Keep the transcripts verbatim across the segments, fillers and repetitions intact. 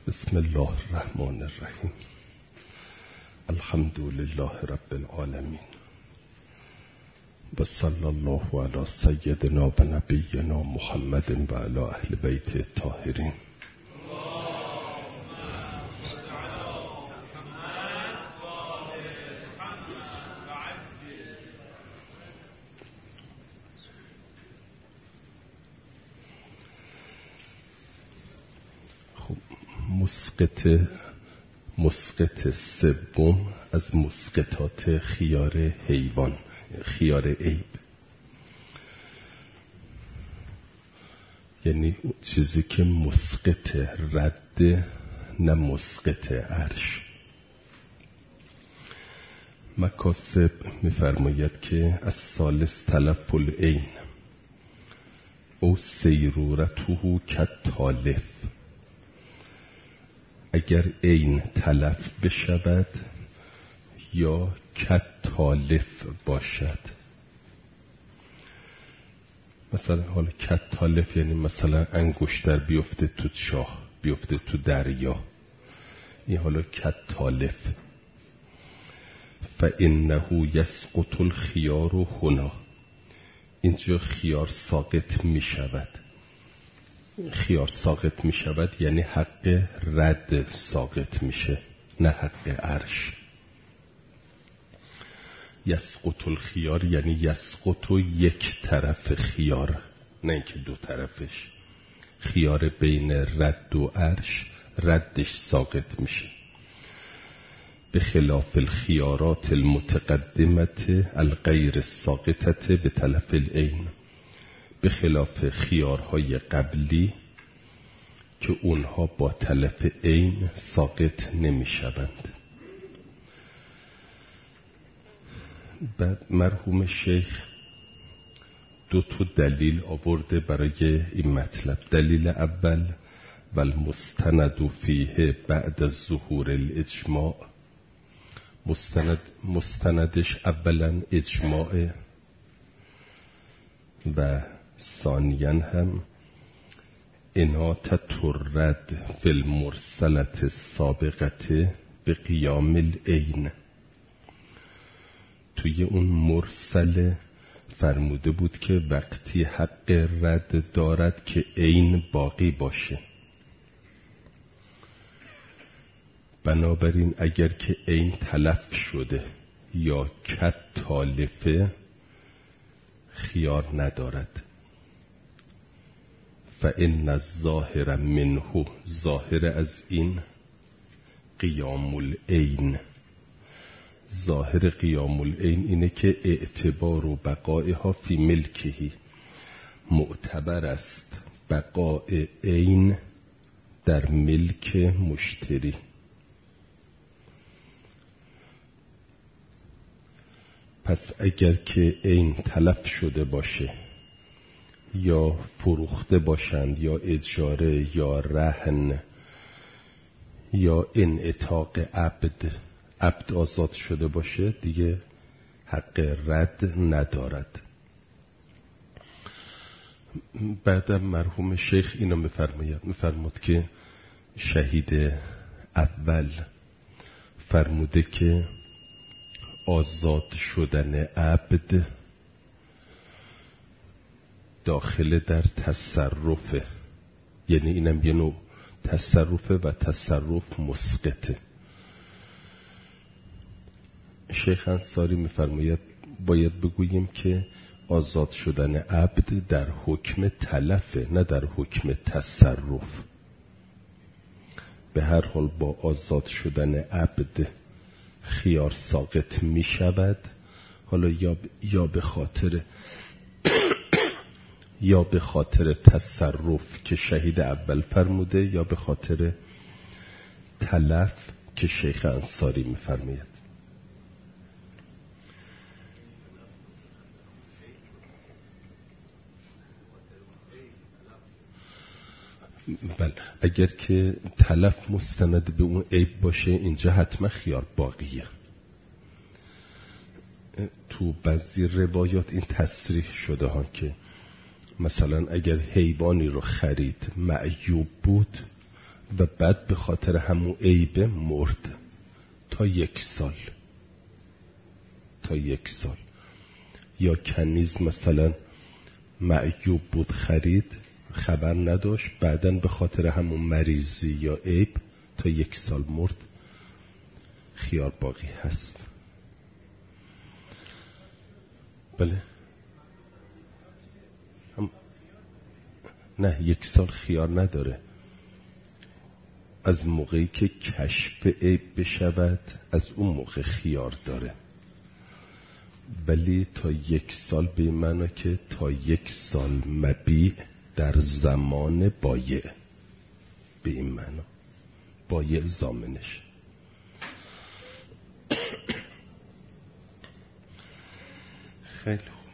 بسم الله الرحمن الرحیم. الحمد لله رب العالمین و صلی الله علی سیدنا و نبینا محمد و علی اهل بیت الطاهرین. مسقط مسقط سوم از مسقطات خیار حیوان، خیار عیب، یعنی چیزی که مسقط رد، نه مسقط عرش. مکاسب می‌فرماید که از ثالث تلف العین او سیرورته کالتالف، اگر عین تلف بشود یا کالتالف باشد. مثلا حالا کالتالف یعنی مثلا انگشتر بیفته تو چاه، بیفته تو دریا، این حالا کالتالف. فانه یسقط الخیار هنا، اینجا خیار ساقط می شود. خیار ساقط می شود یعنی حق رد ساقط میشه، نه حق عرش. یسقط الخیار یعنی یسقط یک طرف خیار، نه اینکه دو طرفش. خیار بین رد و عرش، ردش ساقط میشه. به خلاف الخیارات المتقدمت الغیر ساقطت به تلف العین، به خلاف خیارهای قبلی که اونها با تلف عین ساقط نمی شوند. بعد مرحوم شیخ دو تا دلیل آورده برای این مطلب. دلیل اول والمستند فیه بعد از ظهور الاجماع، مستند مستندش اولا اجماع و ثانیاً هم اناطة الرد فی المرسلة السابقة به قیام العین. توی اون مرسل فرموده بود که وقتی حق رد دارد که عین باقی باشه. بنابراین اگر که عین تلف شده یا کالتالفه خیار ندارد. فإن الظاهر منه، ظاهر از این قیام العین، ظاهر قیام العین اینه که اعتبار و بقایها فی ملکهی، معتبر است بقاء عین در ملک مشتری. پس اگر که عین تلف شده باشه یا فروخته باشند یا اجاره یا رهن یا انعتاق عبد، عبد آزاد شده باشه، دیگه حق رد ندارد. بعدم مرحوم شیخ اینو میفرماید، میفرمود که شهید اول فرموده که آزاد شدن عبد داخل در تصرفه، یعنی اینم یه نوع تصرفه و تصرف مسقطه. شیخ انصاری میفرماید باید بگوییم که آزاد شدن عبد در حکم تلفه، نه در حکم تصرف. به هر حال با آزاد شدن عبد خیار ساقط می شود، حالا یا یا به خاطر یا به خاطر تصرف که شهید اول فرموده، یا به خاطر تلف که شیخ انصاری می فرماید. بله، اگر که تلف مستند به اون عیب باشه اینجا حتما خیار باقیه. تو بعضی روایات این تصریح شده ها که مثلا اگر حیوانی رو خرید معیوب بود و بعد به خاطر همون عیب مرد تا یک سال تا یک سال یا کنیز مثلا معیوب بود خرید، خبر نداشت، بعداً به خاطر همون مریضی یا عیب تا یک سال مرد، خیار باقی هست. بله هم... نه یک سال خیار نداره، از موقعی که کشف عیب بشود از اون موقع خیار داره، ولی تا یک سال به معنی که تا یک سال مبیع در زمان بایع، به این معنی بایع ضامنش. خیلی خوب.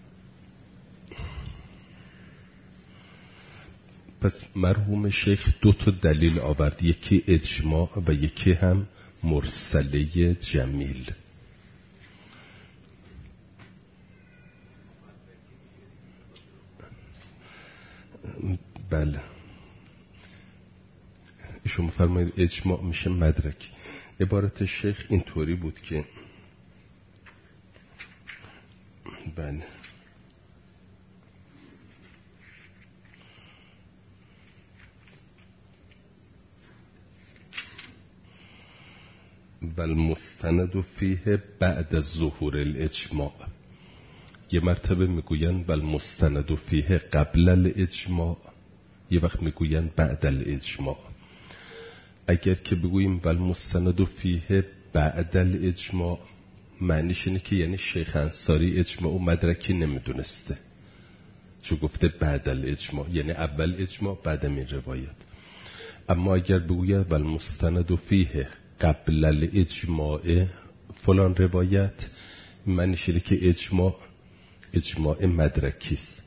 پس مرحوم شیخ دو تا دلیل آورد، یکی اجماع و یکی هم مرسله جمیل. بله شما فرمایید اجماع میشه مدرک. عبارت شیخ اینطوری بود که بله والمستند فیه بعد ظهور الاجماع. یه مرتبه میگوین والمستند فیه قبل الاجماع، یه وقت میگوین بعد الاجماع. اگر که بگوییم والمستند فیه بعد الاجماع، معنیش اینه که یعنی شیخ انصاری اجماع و مدرکی نمیدونسته، چون گفته بعد الاجماع یعنی اول اجماع بعد این روایت. اما اگر بگوید والمستند فیه قبل الاجماع فلان روایت، معنیش اینه که اجماع اجماع مدرکیست.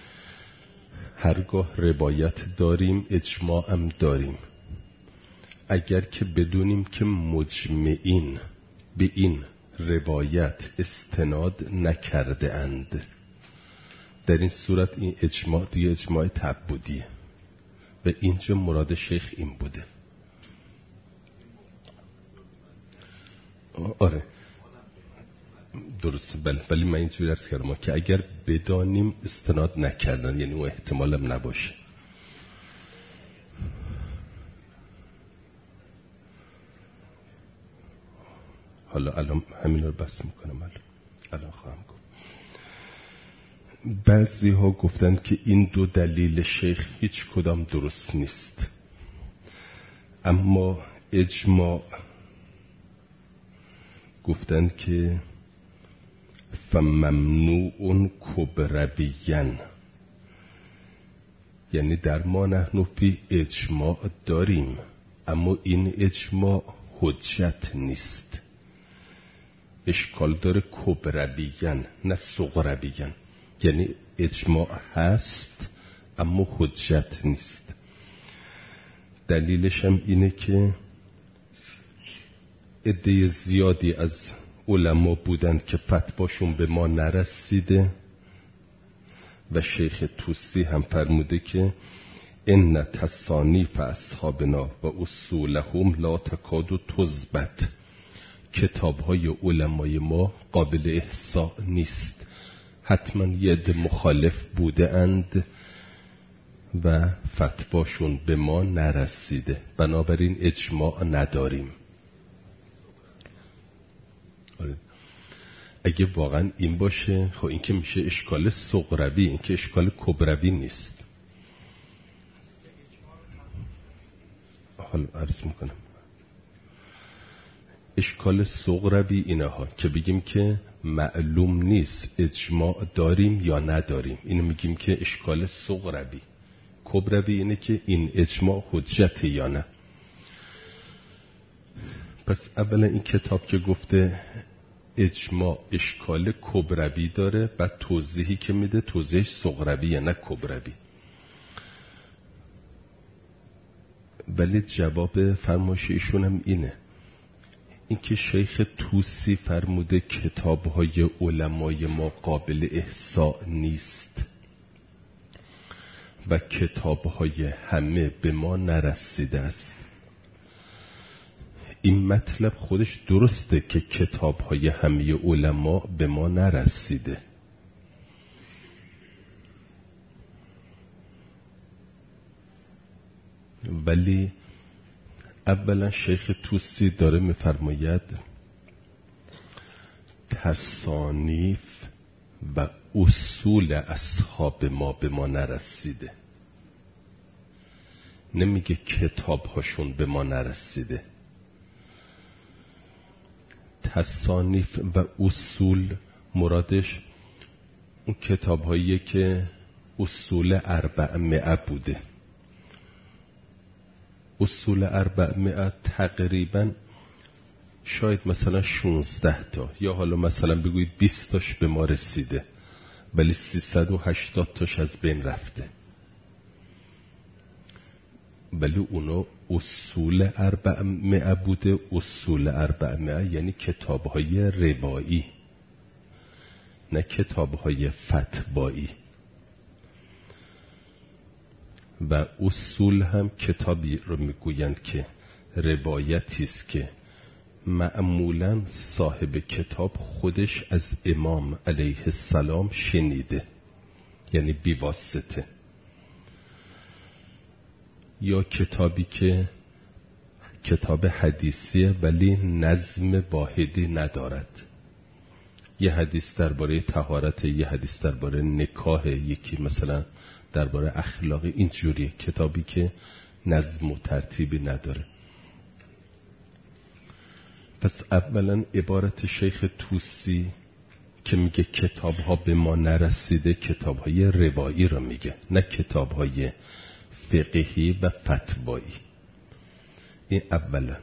هرگاه روایت داریم اجماع هم داریم. اگر که بدونیم که مجمعین به این روایت استناد نکرده اند، در این صورت این اجماع دیگه اجماع تعبدیه و اینجا مراد شیخ این بوده. آره درسته، بله، ولی من اینجوری عرض کردم که اگر بدانیم استناد نکردن یعنی اون احتمالم نباشه. حالا الان همین رو بس میکنم، الان الان خواهم گفت. بعضی ها گفتن که این دو دلیل شیخ هیچ کدام درست نیست، اما اجماع گفتن که فممنوع کبرویین، یعنی در ما نحن فی اجماع داریم اما این اجماع حجت نیست. اشکال داره کبرویین نه صغرویین، یعنی اجماع هست اما حجت نیست. دلیلش هم اینه که عده زیادی از علما بودند که فتواشون به ما نرسیده و شیخ توسی هم فرموده که ان تصانیف اصحابنا و اصولهم لا تکاد تثبت، کتاب‌های علمای ما قابل احصاء نیست، حتما یه عده مخالف بوده اند و فتواشون به ما نرسیده، بنابراین اجماع نداریم. اگه واقعا این باشه خب این که میشه اشکال صغروی، این که اشکال کبروی نیست. حالا عرض میکنم اشکال صغروی اینه ها که بگیم که معلوم نیست اجماع داریم یا نداریم، اینو میگیم که اشکال صغروی. کبروی اینه که این اجماع حجته یا نه. پس اولا این کتاب که گفته اجماع اشکال کبروی داره، بعد توضیحی که میده توضیحش صغرویه نه کبروی. ولی جواب فرمایش ایشون هم اینه، اینکه شیخ توسی فرموده کتاب‌های علمای ما قابل احصاء نیست و کتاب‌های همه به ما نرسیده است، این مطلب خودش درسته که کتاب‌های همه علما به ما نرسیده، ولی اولا شیخ توسی داره میفرماید تصانیف و اصول اصحاب ما به ما نرسیده، نمیگه کتاب‌هاشون به ما نرسیده. تصانیف و اصول مرادش اون کتاب‌هایی که اصول اربعمائه بوده. اصول اربعمائه تقریباً شاید مثلا شونزده تا یا حالا مثلا بگویید بیست تاش به ما رسیده، ولی سیصد و هشتاد تاش از بین رفته. ولی اونا اصول اربعمائه بوده. اصول اربعمائه یعنی کتاب‌های روایی، نه کتاب‌های فتوایی. و اصول هم کتابی رو میگویند که روایتی است که معمولاً صاحب کتاب خودش از امام علیه السلام شنیده، یعنی بیواسطه. یا کتابی که کتاب حدیثیه ولی نظم واحدی ندارد، یه حدیث درباره طهارت، یه حدیث درباره نکاح، یکی مثلا درباره اخلاق، اینجوری کتابی که نظم و ترتیبی نداره. پس اولا عبارت شیخ توسی که میگه کتاب ها به ما نرسیده، کتاب های روایی رو میگه، نه کتاب های فقهی و فتوایی. این اولا.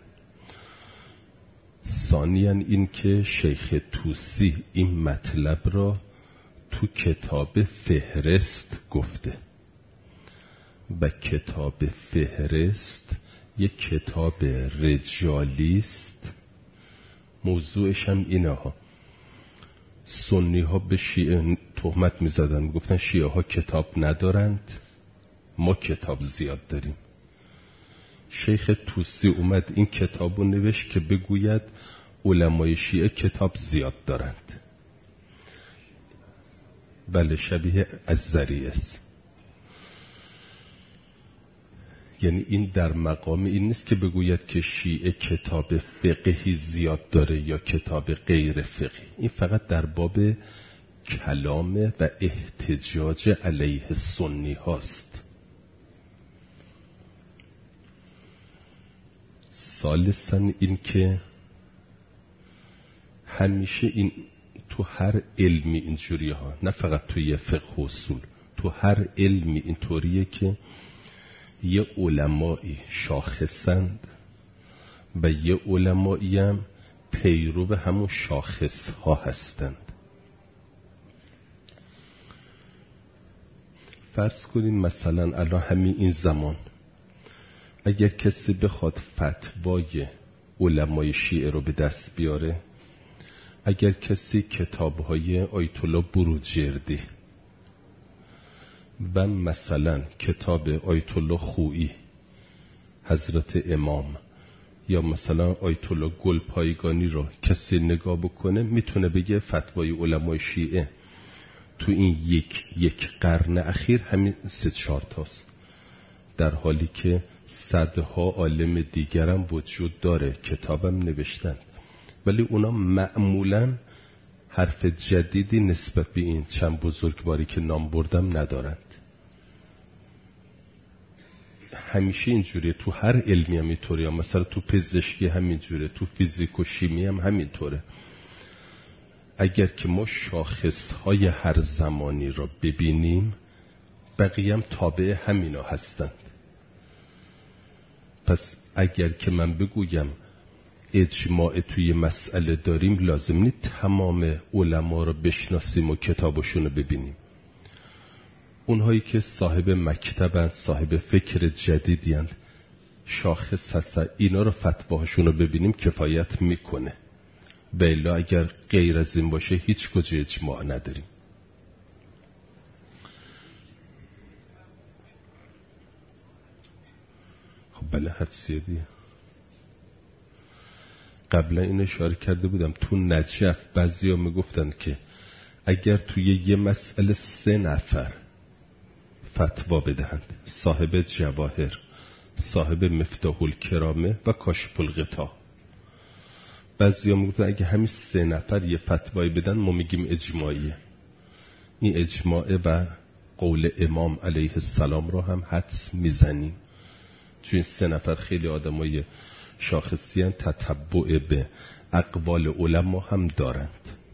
ثانیاً این که شیخ توسی این مطلب را تو کتاب فهرست گفته و کتاب فهرست یک کتاب رجالیست. موضوعش هم اینه ها، سنی ها به شیعه تهمت می زدن، گفتن شیعه ها کتاب ندارند، ما کتاب زیاد داریم. شیخ توسی اومد این کتابو نوشت که بگوید علمای شیعه کتاب زیاد دارند. بله، شبیه الزری است. یعنی این در مقام این نیست که بگوید که شیعه کتاب فقهی زیاد داره یا کتاب غیر فقهی، این فقط در باب کلام و احتجاج علیه سنی هاست. ثالثاً این که همیشه این تو هر علمی اینجوری ها، نه فقط توی فقه و اصول، تو هر علمی اینطوریه که یه علمایی شاخصند و یه علمایی هم پیرو به همون شاخص ها هستند. فرض کنین مثلا الان همین این زمان اگر کسی بخواد فتوای علمای شیعه رو به دست بیاره، اگر کسی کتاب‌های آیت الله بروجردی و مثلا کتاب آیت الله خویی حضرت امام یا مثلا آیت الله گلپایگانی رو کسی نگاه بکنه، میتونه بگه فتوای علمای شیعه تو این یک یک قرن اخیر همین سه چهار تاست، در حالی که صدها عالم دیگرم وجود داره، کتابم نوشتند، ولی اونا معمولاً حرف جدیدی نسبت به این چند بزرگواری که نام بردم ندارند. همیشه اینجوریه، تو هر علمی هم اینطوریه، مثلا تو پزشکی همینجوره، تو فیزیک و شیمی هم همینطوره. اگر که ما شاخصهای هر زمانی را ببینیم، بقیه هم تابع همینا هستند. پس اگر که من بگویم اجماع توی مسئله داریم، لازم نیست تمام علما رو بشناسیم و کتابشون رو ببینیم. اونهایی که صاحب مکتبند، صاحب فکر جدیدیند، شاخص هستن، اینا رو فتواهاشون رو ببینیم کفایت میکنه. بلا اگر غیر از این باشه هیچ کجا اجماع نداریم. خب بله، حدسیه دیگه. قبلا این اشاره کرده بودم تو نجف بعضیا میگفتن که اگر توی یه مسئله سه نفر فتوا بدهند، صاحب جواهر، صاحب مفتاح الکرامه و کاشف الغطا، بعضیا میگفتن اگه همین سه نفر یه فتوایی بدن ما میگیم اجماعیه. این اجماعه و قول امام علیه السلام رو هم حدس میزنیم، چون این سه نفر خیلی آدمای شاخصی هستند، تتبع به اقوال علما هم دارند.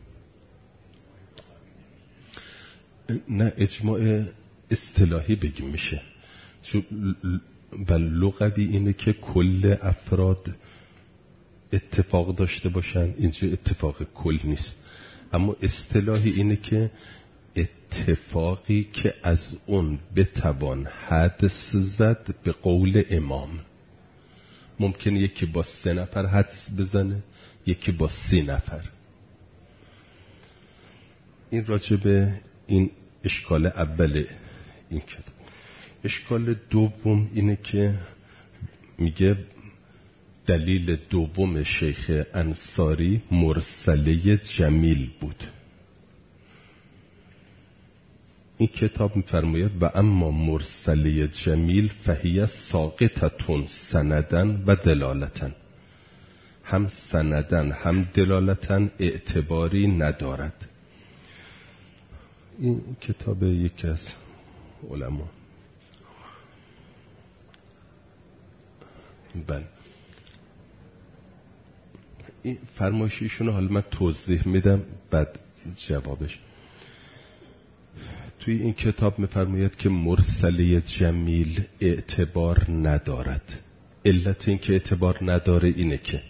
نه اجماع اصطلاحی بگیم میشه، چون و لغوی اینه که کل افراد اتفاق داشته باشن، اینجا اتفاق کل نیست، اما اصطلاحی اینه که اتفاقی که از اون بتوان حدس زد به قول امام. ممکنه یکی با سه نفر حدس بزنه، یکی با سی نفر. این راجبه این اشکال اوله این کتاب. اشکال دوم اینه که میگه دلیل دوم شیخ انصاری مرسله جمیل بود. این کتاب میفرماید و اما مرسله جمیل فهیه ساقطتون سندن و دلالتن، هم سندن هم دلالتن اعتباری ندارد. این کتاب یکی از علما. بله این فرمایشیشون حالا من توضیح میدم بعد جوابش. توی این کتاب میفرماید که مرسله جمیل اعتبار ندارد. علت این که اعتبار نداره اینه که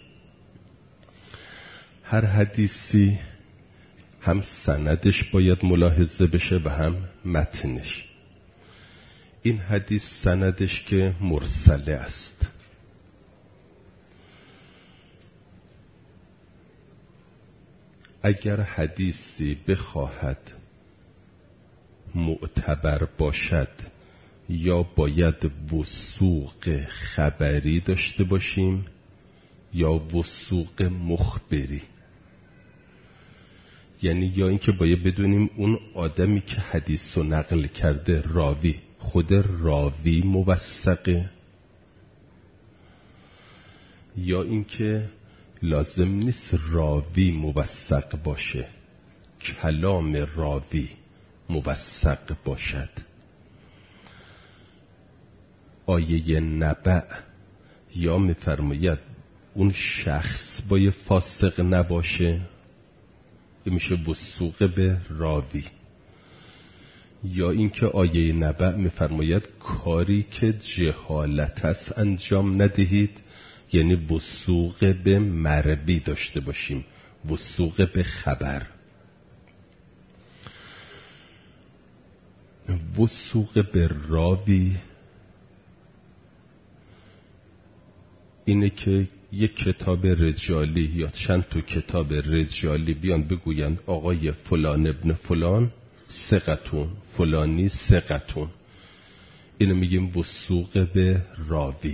هر حدیثی هم سندش باید ملاحظه بشه و هم متنش. این حدیث سندش که مرسله است، اگر حدیثی بخواهد معتبر باشد یا باید وثوق خبری داشته باشیم یا وثوق مخبری. یعنی یا اینکه باید بدونیم اون آدمی که حدیث رو نقل کرده راوی، خود راوی موثقه، یا اینکه لازم نیست راوی موثق باشه، کلام راوی موثق باشد. آیه نبأ یا میفرماید اون شخص باید فاسق نباشه، این میشه وثوق به راوی. یا اینکه آیه نبأ میفرماید کاری که جهالت است انجام ندهید، یعنی وثوق به مروی داشته باشیم، وثوق به خبر. وثوق به راوی اینه که یک کتاب رجالی یا چند تا کتاب رجالی بیان بگویند آقای فلان ابن فلان ثقتون، فلانی ثقتون، اینو میگیم وثوق به راوی.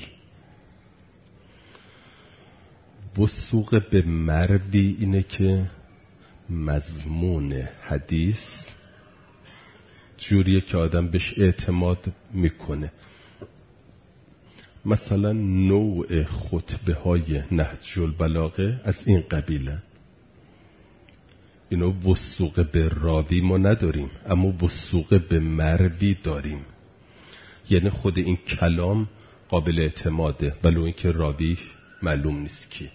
وثوق به مروی اینه که مضمون حدیث جوریه که آدم بهش اعتماد میکنه. مثلا نوع خطبه های نهج البلاغه از این قبیله. اینو وثوق به راوی ما نداریم، اما وثوق به مروی داریم. یعنی خود این کلام قابل اعتماده ولو اینکه راوی معلوم نیست کی.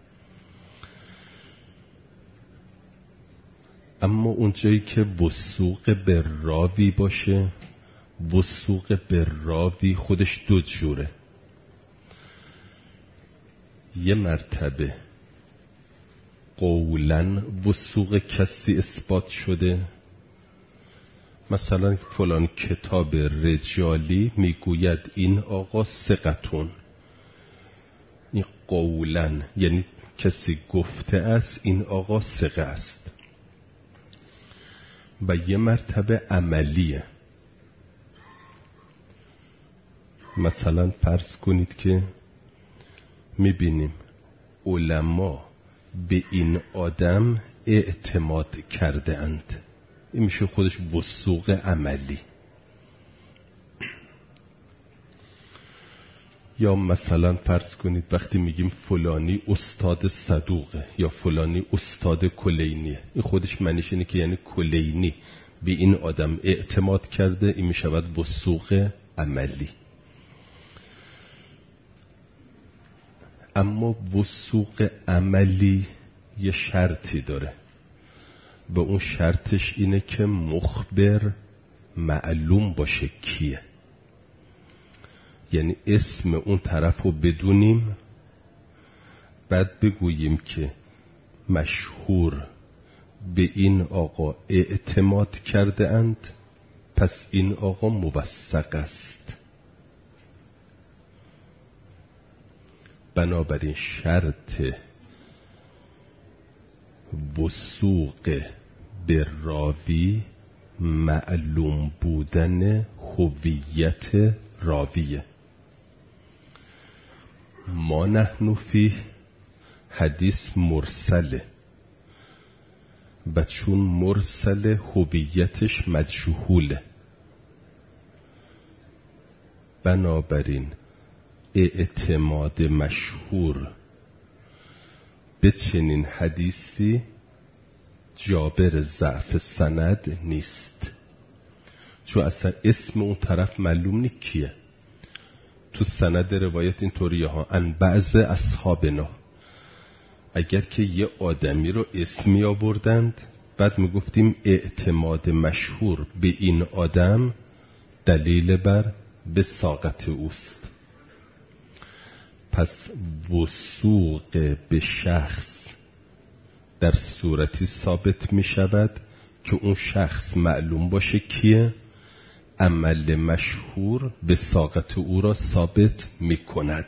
اما اونجایی که وثوق به راوی باشه، وثوق به راوی خودش دو جوره. یه مرتبه قولاً وثوق کسی اثبات شده، مثلا فلان کتاب رجالی میگوید این آقا ثقتون، این قولاً یعنی کسی گفته است این آقا ثقه است. و یه مرتبه عملیه، مثلا فرض کنید که میبینیم علما به این آدم اعتماد کرده اند. این میشه خودش وثوق عملی. یا مثلا فرض کنید وقتی میگیم فلانی استاد صدوقه یا فلانی استاد کلینیه، این خودش معنیش اینه که یعنی کلینی به این آدم اعتماد کرده، این میشود وثوق عملی. اما وثوق عملی یه شرطی داره و اون شرطش اینه که مخبر معلوم باشه کیه، یعنی اسم اون طرف رو بدونیم، بعد بگوییم که مشهور به این آقا اعتماد کرده اند، پس این آقا موثق است. بنابراین شرط وثوق به راوی معلوم بودن هویت راویه. ما نحن فی حدیث مرسله و چون مرسل هویتش مجهوله، بنابراین اعتماد مشهور به چنین حدیثی جابر ضعف سند نیست، چون اصلا اسم اون طرف معلوم نیست کیه. تو سند روایت این طوریه ها ان بعض اصحابنا، اگر که یه آدمی رو اسمی آوردند بعد میگفتیم اعتماد مشهور به این آدم دلیل بر وثاقت اوست. پس وثوق به شخص در صورتی ثابت می شود که اون شخص معلوم باشه کیه، عمل مشهور وثاقت او را ثابت می کند.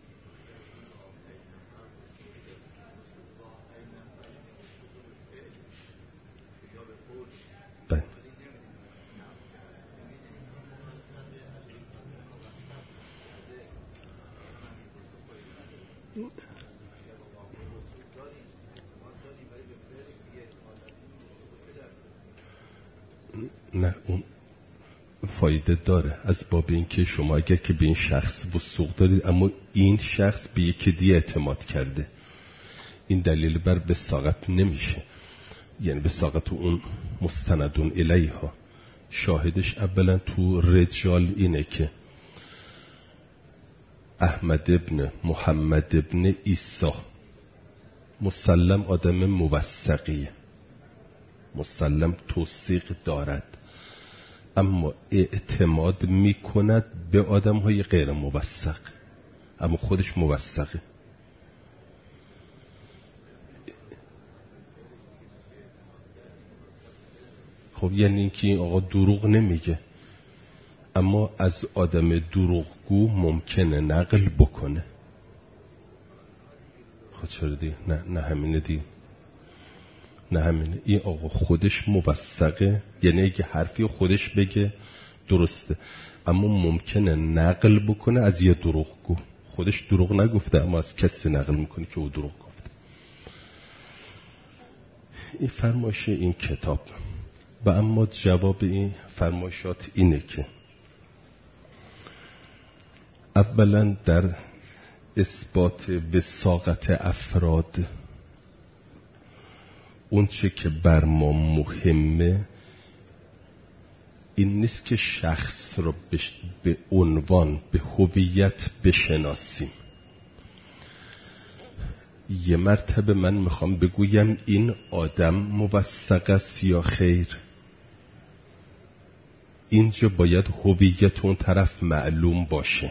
بله. نه اون فایده داره از باب این که شما اگر که به این شخص وثوق دارید اما این شخص به یکی دیگه اعتماد کرده، این دلیل بر وثاقت نمیشه، یعنی وثاقت اون مستندون الیها. شاهدش اولا تو رجال اینه که احمد ابن محمد ابن عیسی مسلم آدم موثقیه، مسلم توثیق دارد، اما اعتماد میکند به آدم های غیر موثق، اما خودش موثقه. خب یعنی اینکه این آقا دروغ نمیگه، اما از آدم دروغگو ممکنه نقل بکنه. خب چرا دی؟ نه نه همینه دی نه همینه این آقا خودش موثقه، یعنی اگه حرفی خودش بگه درسته، اما ممکنه نقل بکنه از یه دروغگو. خودش دروغ نگفته اما از کسی نقل میکنه که او دروغ گفته. این فرمایش این کتاب. و اما جواب این فرمایشات اینه که اولا در اثبات وثاقت افراد اون چه که بر ما مهمه این نیست که شخص رو به عنوان به هویت بشناسیم. یه مرتبه من میخوام بگویم این آدم موثق است یا خیر، اینجا باید هویت اون طرف معلوم باشه.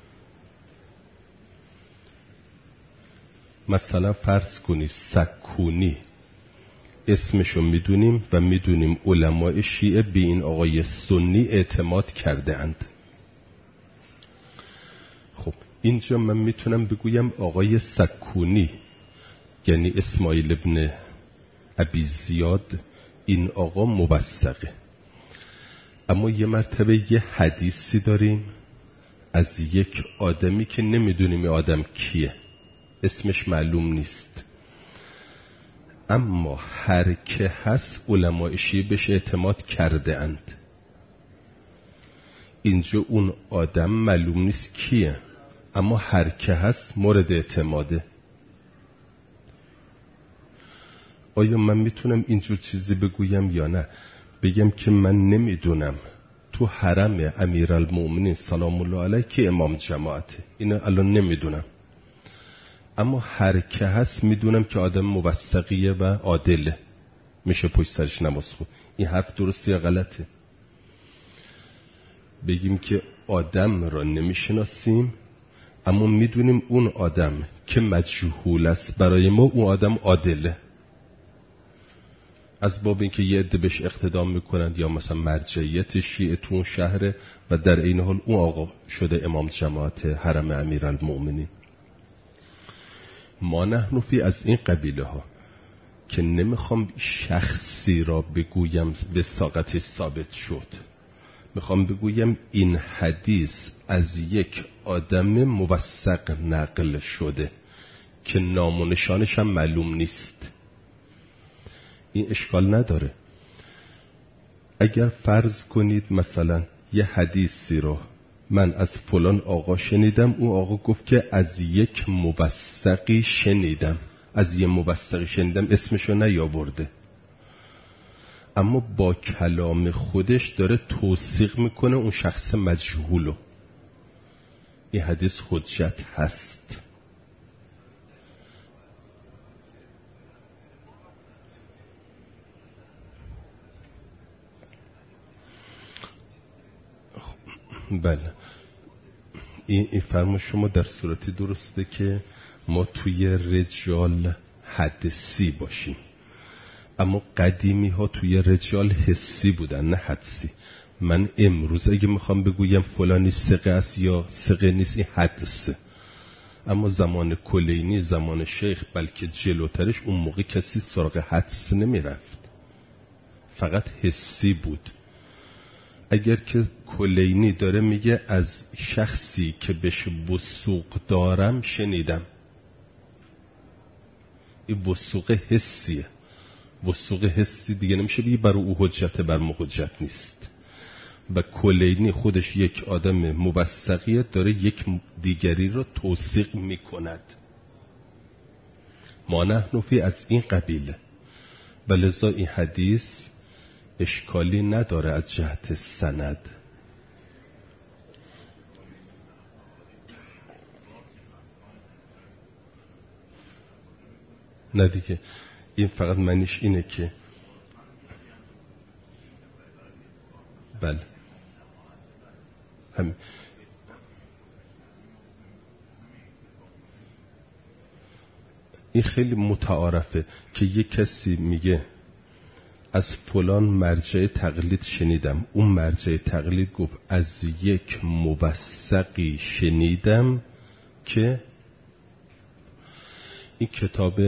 مثلا فرض کنی سکونی اسمشو میدونیم و میدونیم علماء شیعه به این آقای سنی اعتماد کرده اند. خب اینجا من میتونم بگویم آقای سکونی یعنی اسماعیل ابن ابی زیاد این آقا موثقه، اما یه مرتبه یه حدیثی داریم از یک آدمی که نمیدونیم این آدم کیه، اسمش معلوم نیست، اما هر که هست علمای شیعه بهش اعتماد کرده اند. اینجا اون آدم معلوم نیست کیه، اما هر که هست مورد اعتماده. آیا من میتونم اینجور چیزی بگویم یا نه؟ بگم که من نمیدونم تو حرم امیرالمومنین سلام الله علیه که امام جماعته، اینو الان نمیدونم، اما هر که هست میدونم که آدم موثقیه و عادله، میشه پشت سرش نماز خون. این حرف درسته یا غلطه؟ بگیم که آدم را نمیشناسیم اما میدونیم اون آدم که مجهول است برای ما اون آدم عادله، از باب اینکه یه عده بهش اقتدام میکنند یا مثلا مرجعیت شیعه تو اون شهره و در این حال اون آقا شده امام جماعت حرم امیرالمومنین. ما نحن فی از این قبیله ها که نمیخوام شخصی را بگویم به ساقطی ثابت شد، میخوام بگویم این حدیث از یک آدم موثق نقل شده که نام و نشانش هم معلوم نیست. این اشکال نداره. اگر فرض کنید مثلا یه حدیثی رو من از فلان آقا شنیدم، اون آقا گفت که از یک موثقی شنیدم، از یه موثقی شنیدم، اسمشو نیاورده، اما با کلام خودش داره توثیق میکنه اون شخص مجهولو، این حدیث حجت هست. بله، این, این فرمون شما در صورتی درسته که ما توی رجال حدسی باشیم، اما قدیمی ها توی رجال حسی بودن نه حدسی. من امروز اگه میخوام بگویم فلانی ثقه است یا ثقه نیست، این حدسه، اما زمان کلینی، زمان شیخ، بلکه جلوترش، اون موقع کسی سراغ حدس نمیرفت، فقط حسی بود. اگر که کلینی داره میگه از شخصی که بهش وثوق دارم شنیدم، این وثوق حسیه. وثوق حسی دیگه نمیشه بگی برای او حجته، بر ما حجت نیست. و کلینی خودش یک آدم موثقیه، داره یک دیگری رو توثیق میکند. ما نحن فی از این قبیله، بلذا این حدیث اشکالی نداره از جهت سند. نه دیگه، این فقط معنیش اینه که بله همین. این خیلی متعارفه که یک کسی میگه از فلان مرجع تقلید شنیدم، اون مرجع تقلید گفت از یک موثقی شنیدم که این کتاب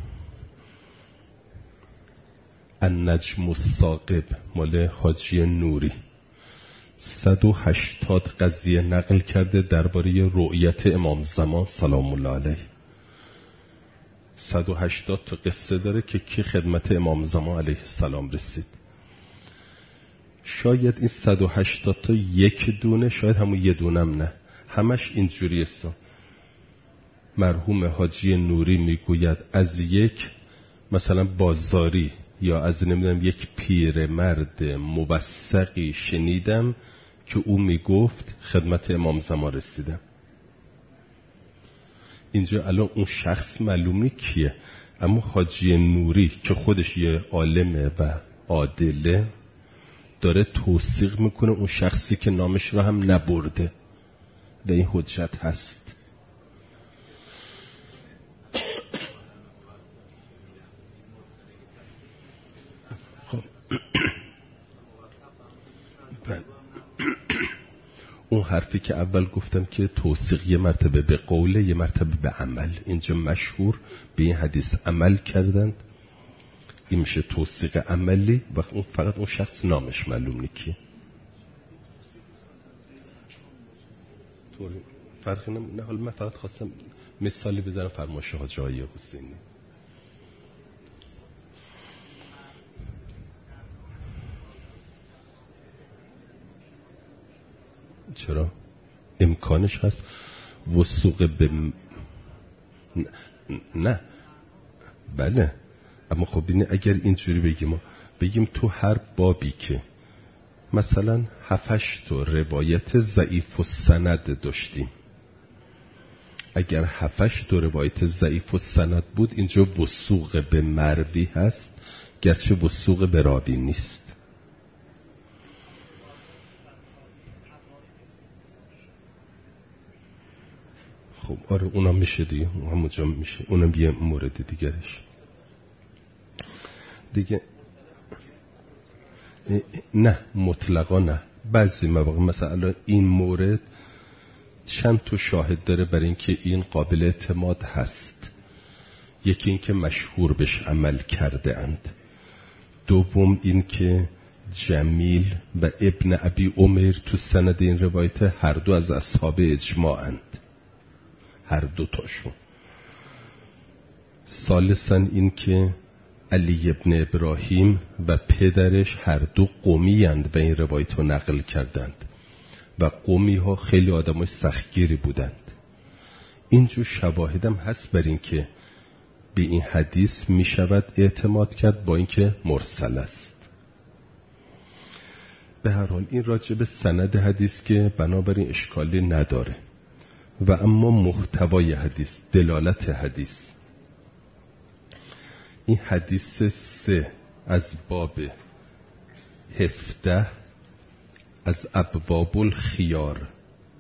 النجم الثاقب مال حاجی نوری صد و هشتاد قضیه نقل کرده درباره رؤیت امام زمان سلام الله علیه. صد و هشتاد تا قصه داره که کی خدمت امام زمان علیه السلام رسید. شاید این صد و هشتاد تا یک دونه، شاید همون یه دونم نه، همش اینجوری است. مرحوم حاجی نوری میگوید از یک مثلا بازاری یا از نمیدونم یک پیرمرد موثقی شنیدم که او میگفت خدمت امام زمان رسیدم. اینجا الان اون شخص معلومی کیه، اما حاجی نوری که خودش یه عالمه و عادله داره توثیق میکنه اون شخصی که نامش رو هم نبرده و این حجت هست. خب اون حرفی که اول گفتم که توثیق یه مرتبه به قوله، یه مرتبه به عمل، اینجا مشهور به این حدیث عمل کردند، این میشه توثیق عملی و اون فقط اون شخص نامش معلوم نیکیه. فرقی نه. حالا من فقط خواستم مثالی بزنم فرمایش حاجی حسینی. چرا؟ امکانش هست. وثوق به م... نه. نه بله، اما خب اینه اگر اینجوری بگیم ما بگیم تو هر بابی که مثلا هفتش تا روایت ضعیف و سند داشتیم، اگر هفتش تا روایت ضعیف و سند بود اینجا وثوق به مروی هست، گرچه وثوق به راوی نیست. خب آره اونم میشه دیگه، همونجا میشه، اونم یه مورد دیگرش دیگه. نه مطلقا نه، بعضی مواقع مثلا این مورد چند تا شاهد داره برای اینکه این قابل اعتماد هست. یکی این که مشهور بهش عمل کرده اند، دوم این که جمیل و ابن ابی عمر تو سند این روایت هر دو از اصحاب اجماع اند، هر دو تاشون. ثالثاً این که علی ابن ابراهیم و پدرش هر دو قومی اند و این روایت رو نقل کردند و قومی ها خیلی آدمای سختگیری بودند. اینجور شواهدم هست بر این که به این حدیث می شود اعتماد کرد با اینکه مرسل است. به هر حال این راجع به سند حدیث که بنابراین اشکالی نداره. و اما محتوای حدیث، دلالت حدیث، این حدیث سه از باب هفده از ابواب الخیار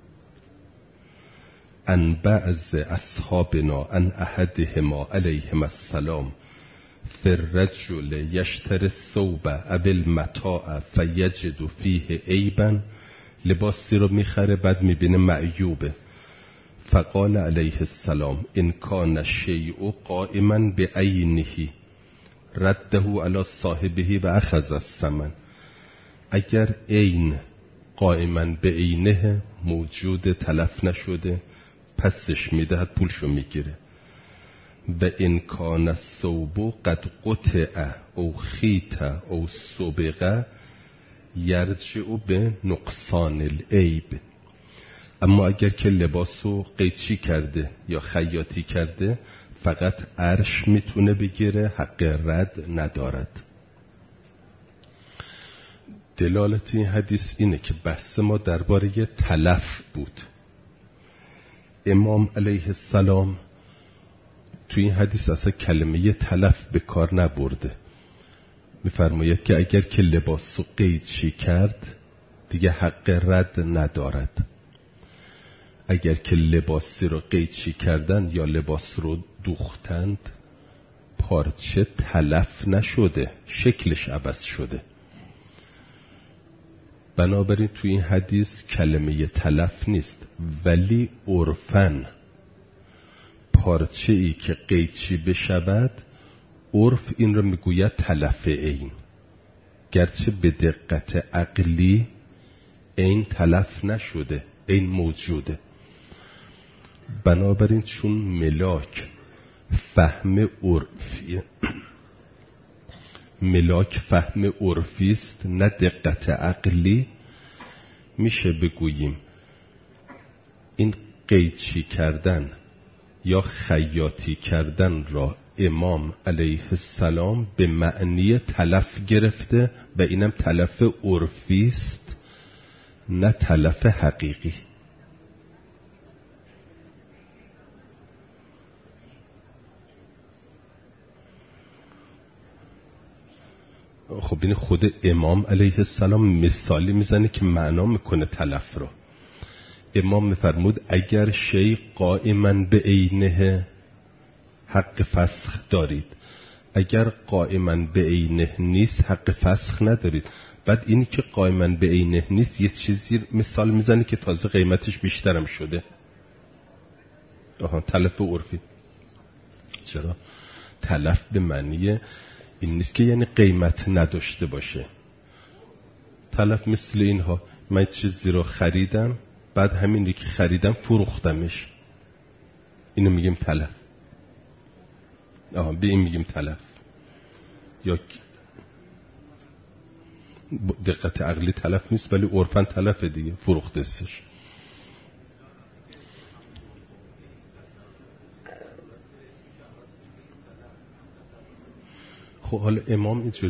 ان بعض اصحابنا ان احدهما علیهم السلام فی الرجل یشتری الثوب او المتاع فیجد فیه عیبا، لباسی رو میخره بعد میبینه معیوبه، فقال علیه السلام ان کان الشیء قائما بعینه رده علی صاحبه و اخذ الثمن. اگر عین قائما بعینه موجود تلف نشده پسش میدهد، پولشو میگیره. و ان کان الثوب قد قطع او خیط او سبغ یرجع به نقصان العیب. اما اگر که لباسو قیچی کرده یا خیاطی کرده فقط عرش میتونه بگیره، حق رد ندارد. دلالت این حدیث اینه که بحث ما درباره تلف بود. امام علیه السلام توی این حدیث اصلا کلمه تلف به کار نبرده. میفرماید که اگر که لباسو قیچی کرد دیگه حق رد ندارد. اگر که لباسی رو قیچی کردن یا لباس رو دوختند پارچه تلف نشده، شکلش عوض شده. بنابراین توی این حدیث کلمه تلف نیست، ولی عرفاً پارچه ای که قیچی بشود عرف این رو میگوید تلف عین، گرچه به دقت عقلی عین تلف نشده، عین موجوده. بنابراین چون ملاک فهم عرفی ملاک فهم عرفی است نه دقت عقلی، میشه بگوییم این قیچی کردن یا خیاطی کردن را امام علیه السلام به معنی تلف گرفته و اینم تلف عرفی است نه تلف حقیقی. خب این خود امام علیه السلام مثالی میزنه که معنا میکنه تلف رو. امام میفرمود اگر شی قائما به عینه حق فسخ دارید، اگر قائما به عینه نیست حق فسخ ندارید. بعد اینی که قائما به عینه نیست یه چیزی مثال میزنه که تازه قیمتش بیشترم شده. آها تلف عرفی. چرا؟ تلف به معنی این نیست که یعنی قیمت نداشته باشه. تلف مثل اینها، من چیزی رو خریدم بعد همینی که خریدم فروختمش، اینو میگیم تلف. آها به این میگیم تلف. یا دقت عقلی تلف نیست ولی عرفاً تلف دیگه، فروخته استش. خب حالا امام اینجوری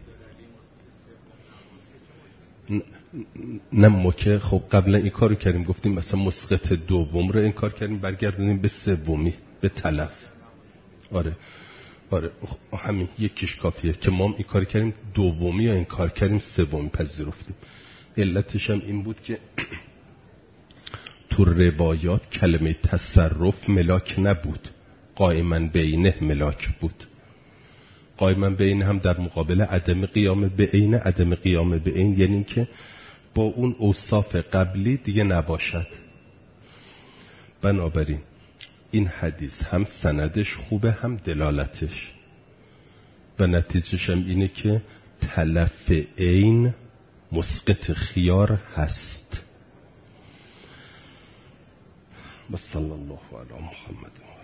نه ما که خب قبلا این کارو کردیم، گفتیم مثلا مسقط دوم رو این کار کردیم برگردونیم به سومی، به تلف. آره آره همین یکیش کافیه که ما این کار کردیم دومی یا این کار کردیم سومی پذیرفتیم. علتش هم این بود که تو روایات کلمه تصرف ملاک نبود، قائما بینه ملاک بود. قائما بینه هم در مقابل عدم قیام به عین، عدم قیام به عین یعنی که با اون اوصاف قبلی دیگه نباشد. بنابراین این حدیث هم سندش خوبه هم دلالتش، و نتیجهش هم اینه که تلف عین مسقط خیار هست. و صلی الله علی محمد.